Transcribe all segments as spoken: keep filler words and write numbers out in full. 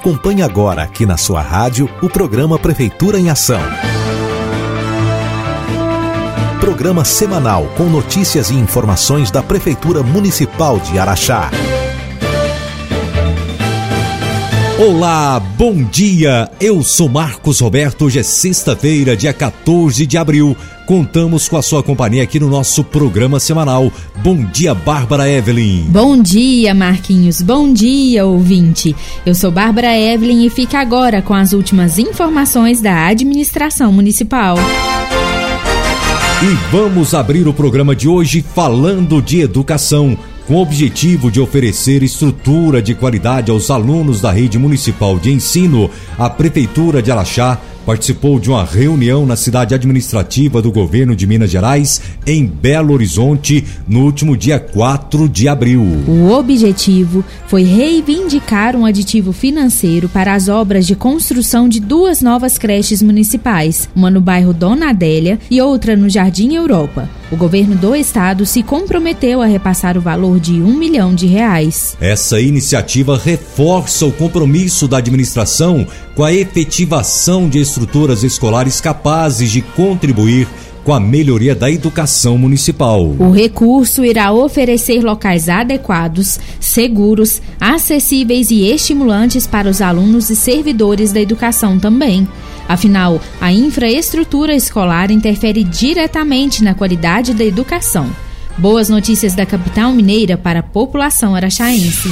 Acompanhe agora aqui na sua rádio o programa Prefeitura em Ação. Programa semanal com notícias e informações da Prefeitura Municipal de Araxá. Olá, bom dia, eu sou Marcos Roberto, hoje é sexta-feira, dia quatorze de abril, contamos com a sua companhia aqui no nosso programa semanal. Bom dia, Bárbara Evelyn. Bom dia, Marquinhos, bom dia, ouvinte. Eu sou Bárbara Evelyn e fica agora com as últimas informações da administração municipal. E vamos abrir o programa de hoje falando de educação. Com o objetivo de oferecer estrutura de qualidade aos alunos da rede municipal de ensino, a Prefeitura de Araxá participou de uma reunião na cidade administrativa do governo de Minas Gerais, em Belo Horizonte, no último dia quatro de abril. O objetivo foi reivindicar um aditivo financeiro para as obras de construção de duas novas creches municipais, uma no bairro Dona Adélia e outra no Jardim Europa. O governo do estado se comprometeu a repassar o valor de um milhão de reais. Essa iniciativa reforça o compromisso da administração com a efetivação de estruturas escolares capazes de contribuir com a melhoria da educação municipal. O recurso irá oferecer locais adequados, seguros, acessíveis e estimulantes para os alunos e servidores da educação também. Afinal, a infraestrutura escolar interfere diretamente na qualidade da educação. Boas notícias da capital mineira para a população araxaense.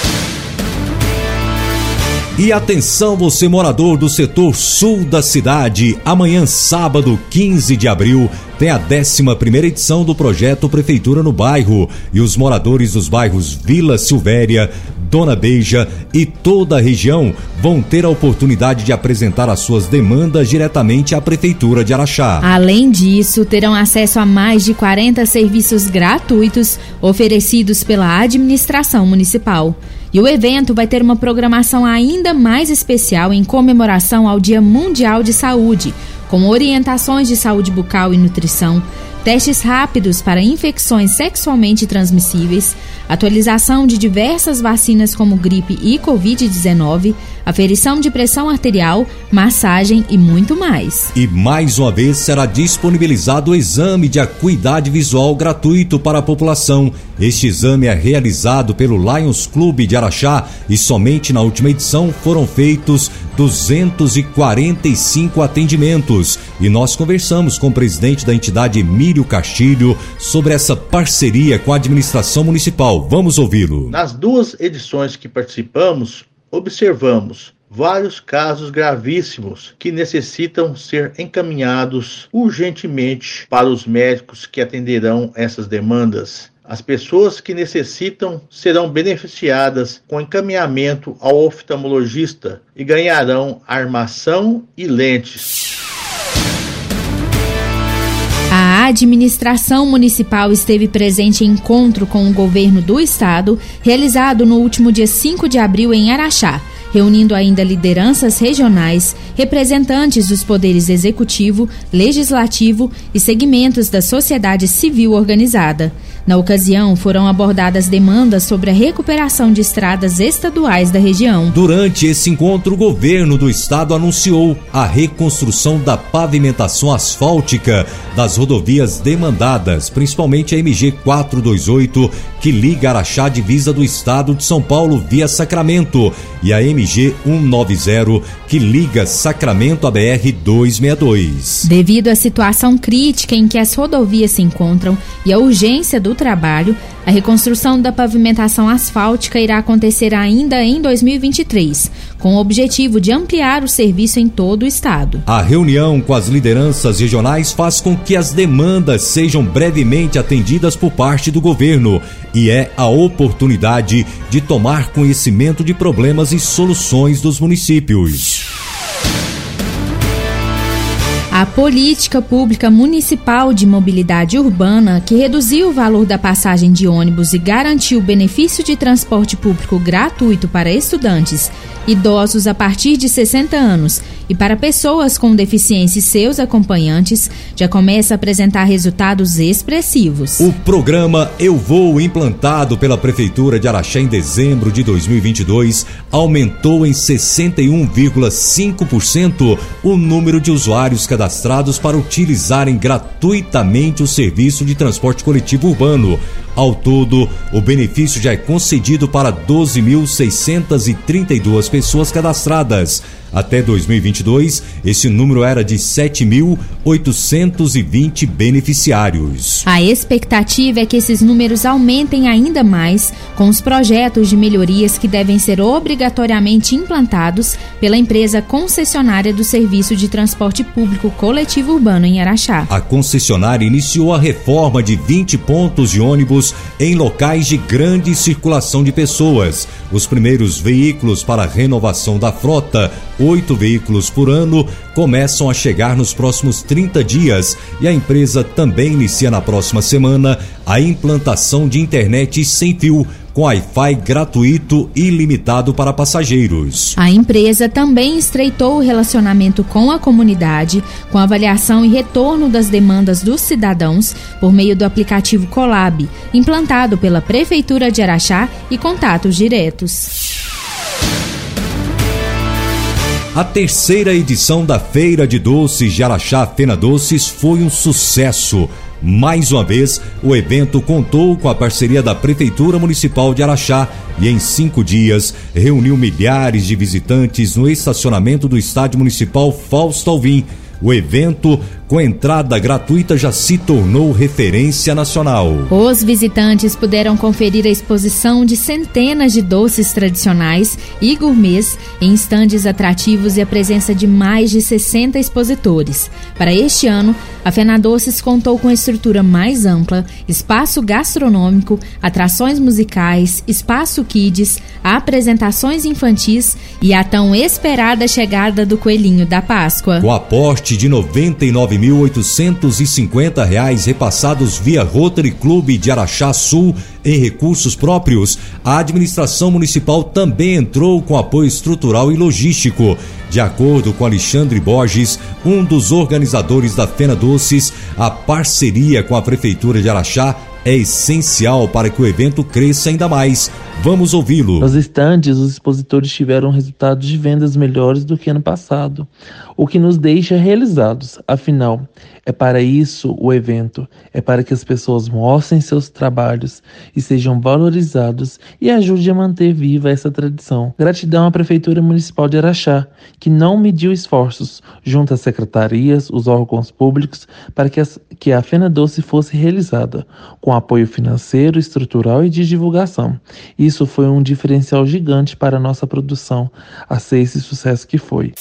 E atenção, você morador do setor sul da cidade, amanhã sábado, quinze de abril, tem a décima primeira edição do projeto Prefeitura no Bairro, e os moradores dos bairros Vila Silvéria, Dona Beija e toda a região vão ter a oportunidade de apresentar as suas demandas diretamente à Prefeitura de Araxá. Além disso, terão acesso a mais de quarenta serviços gratuitos oferecidos pela administração municipal. E o evento vai ter uma programação ainda mais especial em comemoração ao Dia Mundial de Saúde, com orientações de saúde bucal e nutrição, testes rápidos para infecções sexualmente transmissíveis, atualização de diversas vacinas como gripe e covid dezenove, aferição de pressão arterial, massagem e muito mais. E mais uma vez será disponibilizado o exame de acuidade visual gratuito para a população. Este exame é realizado pelo Lions Clube de Araxá e somente na última edição foram feitos duzentos e quarenta e cinco atendimentos. E nós conversamos com o presidente da entidade, Emílio Castilho, sobre essa parceria com a administração municipal. Vamos ouvi-lo. Nas duas edições que participamos, observamos vários casos gravíssimos que necessitam ser encaminhados urgentemente para os médicos que atenderão essas demandas. As pessoas que necessitam serão beneficiadas com encaminhamento ao oftalmologista e ganharão armação e lentes. A administração municipal esteve presente em encontro com o governo do estado, realizado no último dia cinco de abril em Araxá, reunindo ainda lideranças regionais, representantes dos poderes executivo, legislativo e segmentos da sociedade civil organizada. Na ocasião, foram abordadas demandas sobre a recuperação de estradas estaduais da região. Durante esse encontro, o governo do estado anunciou a reconstrução da pavimentação asfáltica das rodovias demandadas, principalmente a M G quatrocentos e vinte e oito, que liga Araxá à divisa do estado de São Paulo via Sacramento, e a M G cento e noventa, que liga Sacramento à B R duzentos e sessenta e dois. Devido à situação crítica em que as rodovias se encontram e a urgência do trabalho, a reconstrução da pavimentação asfáltica irá acontecer ainda em dois mil e vinte e três, com o objetivo de ampliar o serviço em todo o estado. A reunião com as lideranças regionais faz com que as demandas sejam brevemente atendidas por parte do governo e é a oportunidade de tomar conhecimento de problemas e soluções dos municípios. A política pública municipal de mobilidade urbana, que reduziu o valor da passagem de ônibus e garantiu o benefício de transporte público gratuito para estudantes, idosos a partir de sessenta anos e para pessoas com deficiência e seus acompanhantes, já começa a apresentar resultados expressivos. O programa Eu Vou, implantado pela Prefeitura de Araxá em dezembro de dois mil e vinte e dois, aumentou em sessenta e um vírgula cinco por cento o número de usuários cadastrados para utilizarem gratuitamente o serviço de transporte coletivo urbano. Ao todo, o benefício já é concedido para doze mil seiscentas e trinta e duas pessoas cadastradas. Até dois mil e vinte e dois, esse número era de sete mil oitocentos e vinte beneficiários. A expectativa é que esses números aumentem ainda mais com os projetos de melhorias que devem ser obrigatoriamente implantados pela empresa concessionária do Serviço de Transporte Público Coletivo Urbano em Araxá. A concessionária iniciou a reforma de vinte pontos de ônibus em locais de grande circulação de pessoas. Os primeiros veículos para a renovação da frota, oito veículos por ano, começam a chegar nos próximos trinta dias e a empresa também inicia na próxima semana a implantação de internet sem fio, com Wi-Fi gratuito e ilimitado para passageiros. A empresa também estreitou o relacionamento com a comunidade, com avaliação e retorno das demandas dos cidadãos por meio do aplicativo Colab, implantado pela Prefeitura de Araxá, e contatos diretos. A terceira edição da Feira de Doces de Araxá, Fena Doces, foi um sucesso. Mais uma vez, o evento contou com a parceria da Prefeitura Municipal de Araxá e em cinco dias reuniu milhares de visitantes no estacionamento do Estádio Municipal Fausto Alvim. O evento, com entrada gratuita, já se tornou referência nacional. Os visitantes puderam conferir a exposição de centenas de doces tradicionais e gourmets em estandes atrativos e a presença de mais de sessenta expositores. Para este ano, a Fena Doces contou com estrutura mais ampla, espaço gastronômico, atrações musicais, espaço kids, apresentações infantis e a tão esperada chegada do Coelhinho da Páscoa. Com aporte de noventa e nove mil oitocentos e cinquenta reais repassados via Rotary Clube de Araxá Sul em recursos próprios, a administração municipal também entrou com apoio estrutural e logístico. De acordo com Alexandre Borges, um dos organizadores da Fena Doces, a parceria com a Prefeitura de Araxá é essencial para que o evento cresça ainda mais. Vamos ouvi-lo. Nos estandes, os expositores tiveram resultados de vendas melhores do que ano passado, o que nos deixa realizados. Afinal, é para isso o evento, é para que as pessoas mostrem seus trabalhos e sejam valorizados e ajude a manter viva essa tradição. Gratidão à Prefeitura Municipal de Araxá, que não mediu esforços junto às secretarias, os órgãos públicos, para que, as, que a Fena Doce fosse realizada, com apoio financeiro, estrutural e de divulgação. Isso foi um diferencial gigante para a nossa produção, a ser esse sucesso que foi.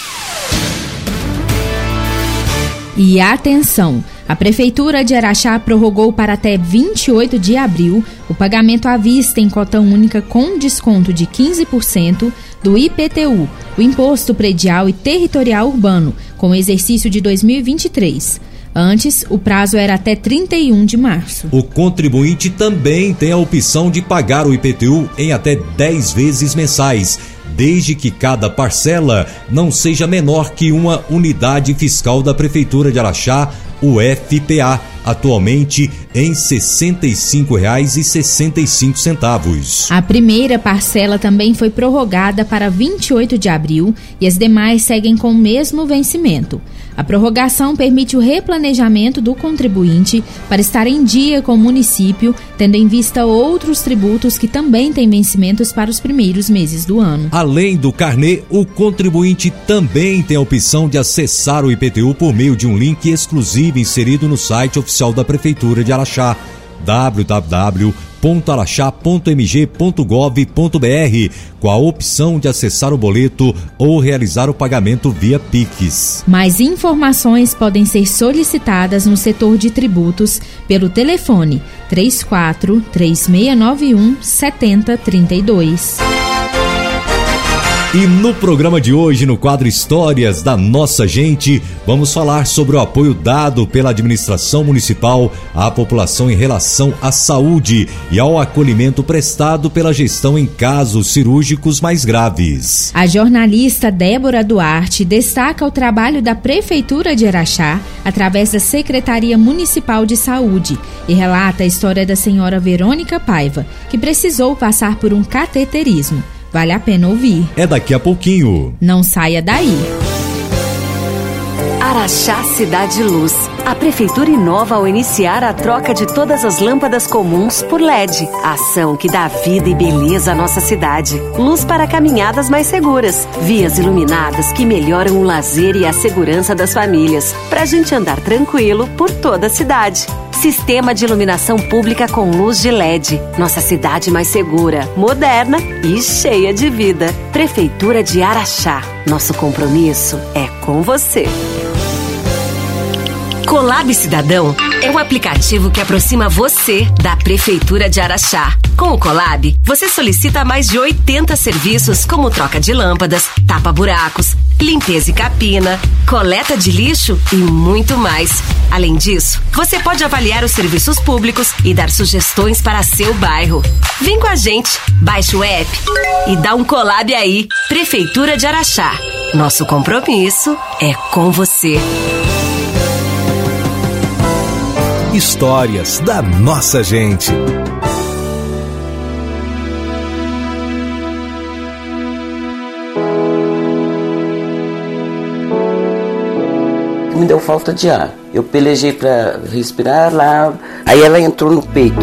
E atenção! A Prefeitura de Araxá prorrogou para até vinte e oito de abril o pagamento à vista em cota única com desconto de quinze por cento do I P T U, o Imposto Predial e Territorial Urbano, com o exercício de dois mil e vinte e três. Antes, o prazo era até trinta e um de março. O contribuinte também tem a opção de pagar o I P T U em até dez vezes mensais, desde que cada parcela não seja menor que uma unidade fiscal da Prefeitura de Araxá, o F P A, atualmente em sessenta e cinco reais e sessenta e cinco centavos. A primeira parcela também foi prorrogada para vinte e oito de abril e as demais seguem com o mesmo vencimento. A prorrogação permite o replanejamento do contribuinte para estar em dia com o município, tendo em vista outros tributos que também têm vencimentos para os primeiros meses do ano. Além do carnê, o contribuinte também tem a opção de acessar o I P T U por meio de um link exclusivo inserido no site oficial da Prefeitura de Araxá, w w w ponto araxá ponto m g ponto gov ponto b r, com a opção de acessar o boleto ou realizar o pagamento via Pix. Mais informações podem ser solicitadas no setor de tributos pelo telefone três quatro três seis nove um sete zero três dois. E no programa de hoje, no quadro Histórias da Nossa Gente, vamos falar sobre o apoio dado pela administração municipal à população em relação à saúde e ao acolhimento prestado pela gestão em casos cirúrgicos mais graves. A jornalista Débora Duarte destaca o trabalho da Prefeitura de Araxá através da Secretaria Municipal de Saúde e relata a história da senhora Verônica Paiva, que precisou passar por um cateterismo. Vale a pena ouvir. É daqui a pouquinho. Não saia daí. Araxá Cidade Luz. A Prefeitura inova ao iniciar a troca de todas as lâmpadas comuns por L E D. A ação que dá vida e beleza à nossa cidade. Luz para caminhadas mais seguras. Vias iluminadas que melhoram o lazer e a segurança das famílias. Pra gente andar tranquilo por toda a cidade. Sistema de iluminação pública com luz de L E D. Nossa cidade mais segura, moderna e cheia de vida. Prefeitura de Araxá. Nosso compromisso é com você. Colab Cidadão é um aplicativo que aproxima você da Prefeitura de Araxá. Com o Colab, você solicita mais de oitenta serviços como troca de lâmpadas, tapa-buracos, limpeza e capina, coleta de lixo e muito mais. Além disso, você pode avaliar os serviços públicos e dar sugestões para seu bairro. Vem com a gente, baixe o app e dá um Colab aí. Prefeitura de Araxá. Nosso compromisso é com você. Histórias da Nossa Gente. Me deu falta de ar. Eu pelejei para respirar lá, aí ela entrou no peito.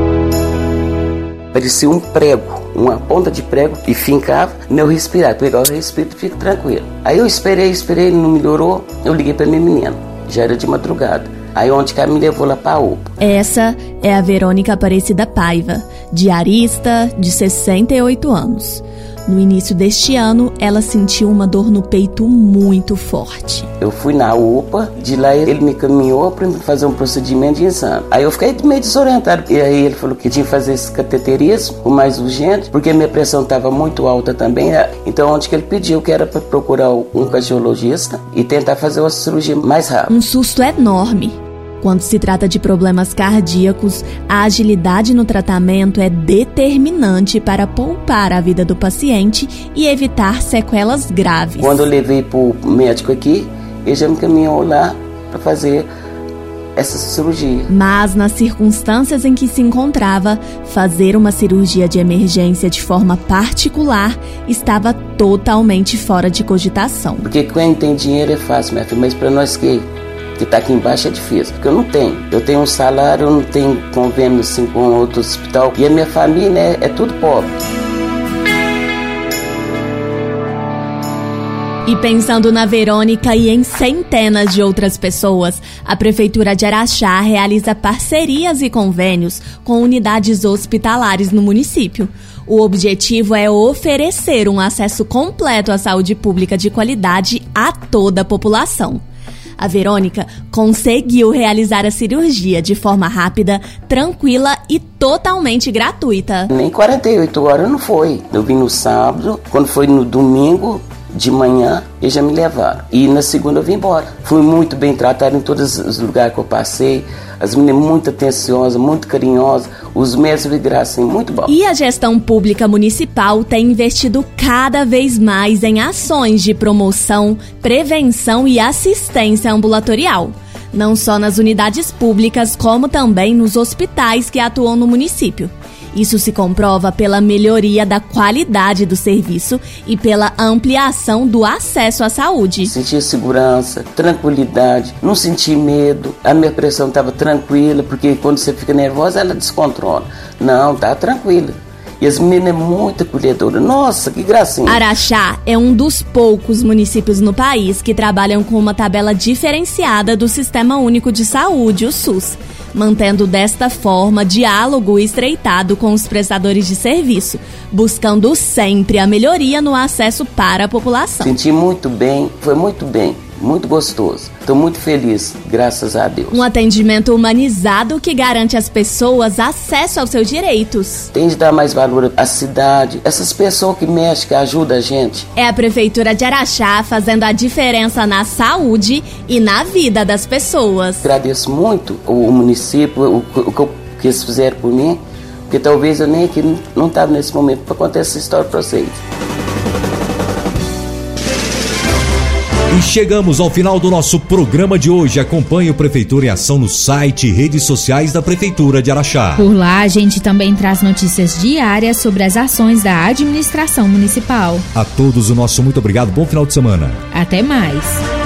Parecia um prego, uma ponta de prego e fincava meu respirar. Pegar o respiro e fica tranquilo. Aí eu esperei, esperei, ele não melhorou. Eu liguei para minha menina, já era de madrugada. Aí onde que ela me levou lá pra U P A. Essa é a Verônica Aparecida Paiva, diarista de sessenta e oito anos. No início deste ano, ela sentiu uma dor no peito muito forte. Eu fui na U P A, de lá ele me caminhou para fazer um procedimento de exame. Aí eu fiquei meio desorientado. E aí ele falou que tinha que fazer esse cateterismo, o mais urgente, porque minha pressão estava muito alta também. Então onde que ele pediu que era para procurar um cardiologista e tentar fazer uma cirurgia mais rápida. Um susto enorme. Quando se trata de problemas cardíacos, a agilidade no tratamento é determinante para poupar a vida do paciente e evitar sequelas graves. Quando eu levei para o médico aqui, ele já me caminhou lá para fazer essa cirurgia. Mas nas circunstâncias em que se encontrava, fazer uma cirurgia de emergência de forma particular estava totalmente fora de cogitação. Porque quem tem dinheiro é fácil, minha filha, mas para nós que... que está aqui embaixo é difícil, porque eu não tenho. Eu tenho um salário, eu não tenho convênio assim com outro hospital. E a minha família, né, é tudo pobre. E pensando na Verônica e em centenas de outras pessoas, a Prefeitura de Araxá realiza parcerias e convênios com unidades hospitalares no município. O objetivo é oferecer um acesso completo à saúde pública de qualidade a toda a população. A Verônica conseguiu realizar a cirurgia de forma rápida, tranquila e totalmente gratuita. Nem quarenta e oito horas não foi. Eu vim no sábado, quando foi no domingo de manhã, eles já me levaram. E na segunda eu vim embora. Fui muito bem tratado em todos os lugares que eu passei. As meninas muito atenciosas, muito carinhosas. Os médicos de graça, muito bom. E a gestão pública municipal tem investido cada vez mais em ações de promoção, prevenção e assistência ambulatorial. Não só nas unidades públicas, como também nos hospitais que atuam no município. Isso se comprova pela melhoria da qualidade do serviço e pela ampliação do acesso à saúde. Senti segurança, tranquilidade, não senti medo. A minha pressão estava tranquila, porque quando você fica nervosa, ela descontrola. Não, tá tranquila. E as meninas é muito acolhedoras. Nossa, que gracinha. Araxá é um dos poucos municípios no país que trabalham com uma tabela diferenciada do Sistema Único de Saúde, o SUS, mantendo desta forma diálogo estreitado com os prestadores de serviço, buscando sempre a melhoria no acesso para a população. Senti muito bem, foi muito bem. muito gostoso. Estou muito feliz, graças a Deus. Um atendimento humanizado que garante às pessoas acesso aos seus direitos. Tem de dar mais valor à cidade, essas pessoas que mexem, que ajudam a gente. É a Prefeitura de Araxá fazendo a diferença na saúde e na vida das pessoas. Agradeço muito o município, o, o que eles fizeram por mim, porque talvez eu nem aqui não estava nesse momento para contar essa história para vocês. E chegamos ao final do nosso programa de hoje. Acompanhe o Prefeitura em Ação no site e redes sociais da Prefeitura de Araxá. Por lá, a gente também traz notícias diárias sobre as ações da administração municipal. A todos o nosso muito obrigado. Bom final de semana. Até mais.